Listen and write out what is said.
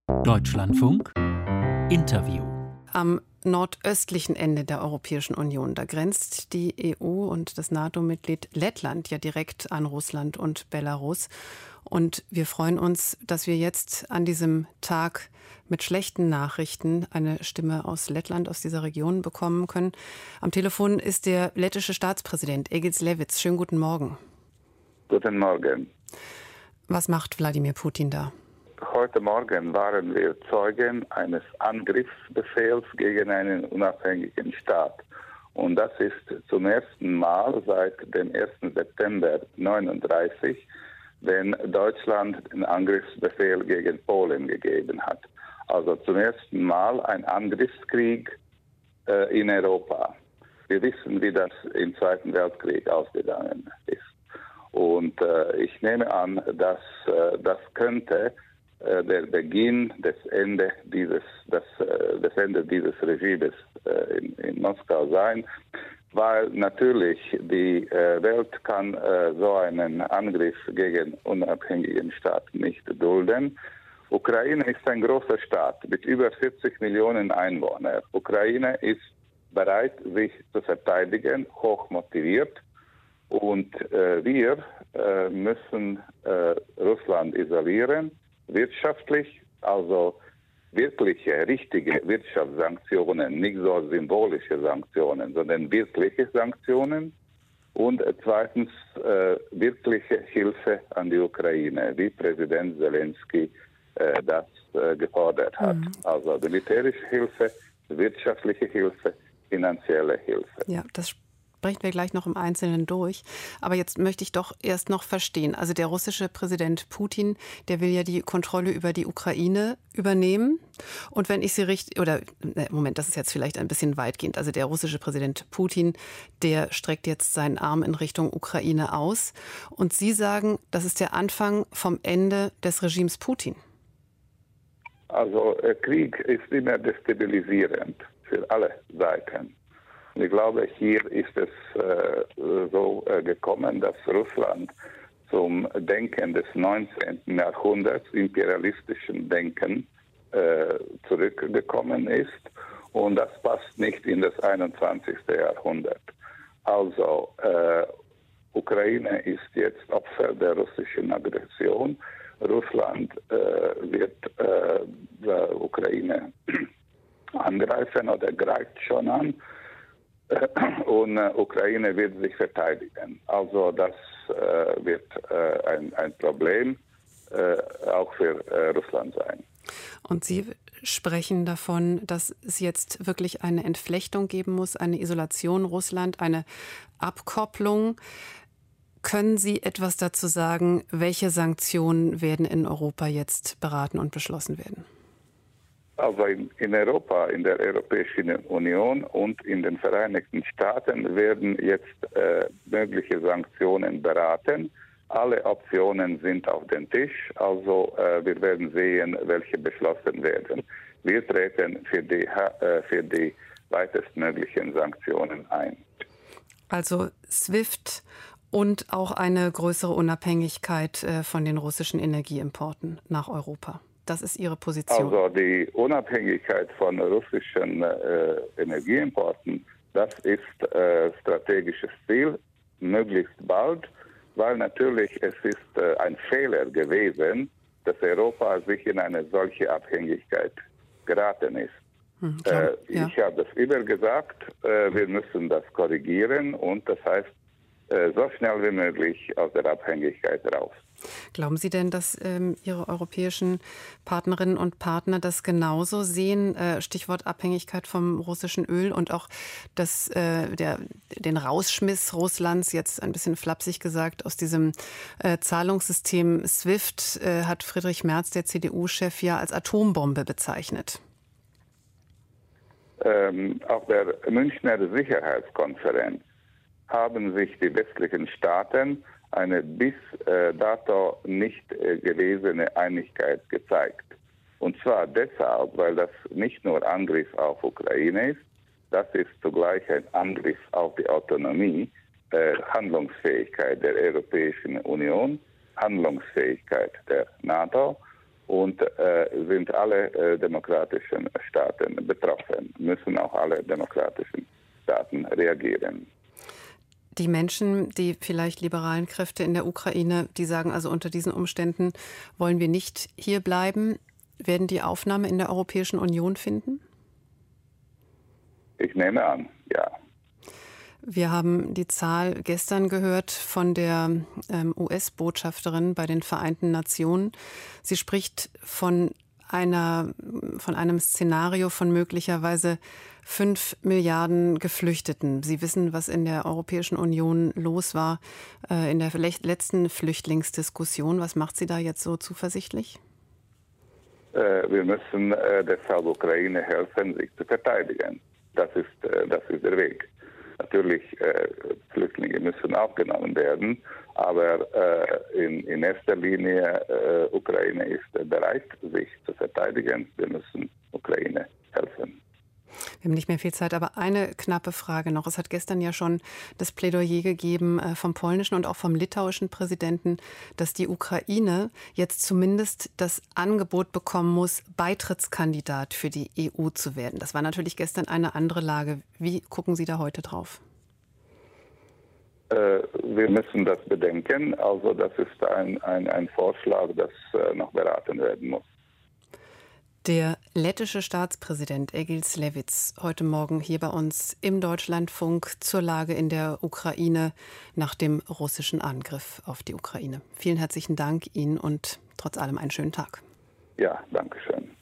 Deutschlandfunk Interview. Am nordöstlichen Ende der Europäischen Union, da grenzt die EU und das NATO-Mitglied Lettland ja direkt an Russland und Belarus. Und wir freuen uns, dass wir jetzt an diesem Tag mit schlechten Nachrichten eine Stimme aus Lettland, aus dieser Region bekommen können. Am Telefon ist der lettische Staatspräsident Egils Levits. Schönen guten Morgen. Guten Morgen. Was macht Wladimir Putin da? Heute Morgen waren wir Zeugen eines Angriffsbefehls gegen einen unabhängigen Staat. Und das ist zum ersten Mal seit dem 1. September 1939, wenn Deutschland den Angriffsbefehl gegen Polen gegeben hat. Also zum ersten Mal ein Angriffskrieg in Europa. Wir wissen, wie das im Zweiten Weltkrieg ausgegangen ist. Und ich nehme an, dass das könnte der Beginn des Ende dieses Regimes in Moskau sein, weil natürlich die Welt kann so einen Angriff gegen unabhängigen Staat nicht dulden. Ukraine ist ein großer Staat mit über 40 Millionen Einwohnern. Ukraine ist bereit, sich zu verteidigen, hoch motiviert. Und wir müssen Russland isolieren, wirtschaftlich, also wirkliche, richtige Wirtschaftssanktionen, nicht so symbolische Sanktionen, sondern wirkliche Sanktionen. Und zweitens wirkliche Hilfe an die Ukraine, wie Präsident Zelensky das gefordert hat. Also militärische Hilfe, wirtschaftliche Hilfe, finanzielle Hilfe. Ja, das sprechen wir gleich noch im Einzelnen durch. Aber jetzt möchte ich doch erst noch verstehen. Also der russische Präsident Putin, der will ja die Kontrolle über die Ukraine übernehmen. Und wenn ich Sie richtig, Moment, das ist jetzt vielleicht ein bisschen weitgehend. Also der russische Präsident Putin, der streckt jetzt seinen Arm in Richtung Ukraine aus. Und Sie sagen, das ist der Anfang vom Ende des Regimes Putin. Also Krieg ist immer destabilisierend für alle Seiten. Und ich glaube, hier ist es so gekommen, dass Russland zum Denken des 19. Jahrhunderts, imperialistischen Denken, zurückgekommen ist. Und das passt nicht in das 21. Jahrhundert. Also Ukraine ist jetzt Opfer der russischen Aggression. Russland wird Ukraine angreifen oder greift schon an. Und Ukraine wird sich verteidigen. Also das wird ein Problem auch für Russland sein. Und Sie sprechen davon, dass es jetzt wirklich eine Entflechtung geben muss, eine Isolation Russland, eine Abkopplung. Können Sie etwas dazu sagen, welche Sanktionen werden in Europa jetzt beraten und beschlossen werden? Also in Europa, in der Europäischen Union und in den Vereinigten Staaten werden jetzt mögliche Sanktionen beraten. Alle Optionen sind auf dem Tisch, also wir werden sehen, welche beschlossen werden. Wir treten für die weitestmöglichen Sanktionen ein. Also SWIFT und auch eine größere Unabhängigkeit von den russischen Energieimporten nach Europa. Das ist Ihre Position. Also die Unabhängigkeit von russischen Energieimporten, das ist strategisches Ziel, möglichst bald, weil natürlich es ist ein Fehler gewesen, dass Europa sich in eine solche Abhängigkeit geraten ist. Ich habe das übergesagt, wir müssen das korrigieren und das heißt, so schnell wie möglich aus der Abhängigkeit raus. Glauben Sie denn, dass Ihre europäischen Partnerinnen und Partner das genauso sehen? Stichwort Abhängigkeit vom russischen Öl und auch den Rausschmiss Russlands, jetzt ein bisschen flapsig gesagt, aus diesem Zahlungssystem SWIFT hat Friedrich Merz, der CDU-Chef, ja als Atombombe bezeichnet. Auf der Münchner Sicherheitskonferenz haben sich die westlichen Staaten eine bis dato nicht gewesene Einigkeit gezeigt. Und zwar deshalb, weil das nicht nur Angriff auf Ukraine ist, das ist zugleich ein Angriff auf die Autonomie, Handlungsfähigkeit der Europäischen Union, Handlungsfähigkeit der NATO und sind alle demokratischen Staaten betroffen, müssen auch alle demokratischen Staaten reagieren. Die Menschen, die vielleicht liberalen Kräfte in der Ukraine, die sagen also, unter diesen Umständen wollen wir nicht hier bleiben, werden die Aufnahme in der Europäischen Union finden? Ich nehme an, ja. Wir haben die Zahl gestern gehört von der US-Botschafterin bei den Vereinten Nationen. Sie spricht von einem Szenario von möglicherweise 5 Milliarden Geflüchteten. Sie wissen, was in der Europäischen Union los war in der letzten Flüchtlingsdiskussion. Was macht Sie da jetzt so zuversichtlich? Wir müssen deshalb Ukraine helfen, sich zu verteidigen. Das ist der Weg. Natürlich, Flüchtlinge müssen aufgenommen werden, aber in erster Linie Ukraine ist bereit, sich zu verteidigen. Wir müssen Ukraine helfen. Wir haben nicht mehr viel Zeit, aber eine knappe Frage noch. Es hat gestern ja schon das Plädoyer gegeben vom polnischen und auch vom litauischen Präsidenten, dass die Ukraine jetzt zumindest das Angebot bekommen muss, Beitrittskandidat für die EU zu werden. Das war natürlich gestern eine andere Lage. Wie gucken Sie da heute drauf? Wir müssen das bedenken. Also das ist ein Vorschlag, das noch beraten werden muss. Der lettische Staatspräsident Egils Levits heute Morgen hier bei uns im Deutschlandfunk zur Lage in der Ukraine nach dem russischen Angriff auf die Ukraine. Vielen herzlichen Dank Ihnen und trotz allem einen schönen Tag. Ja, danke schön.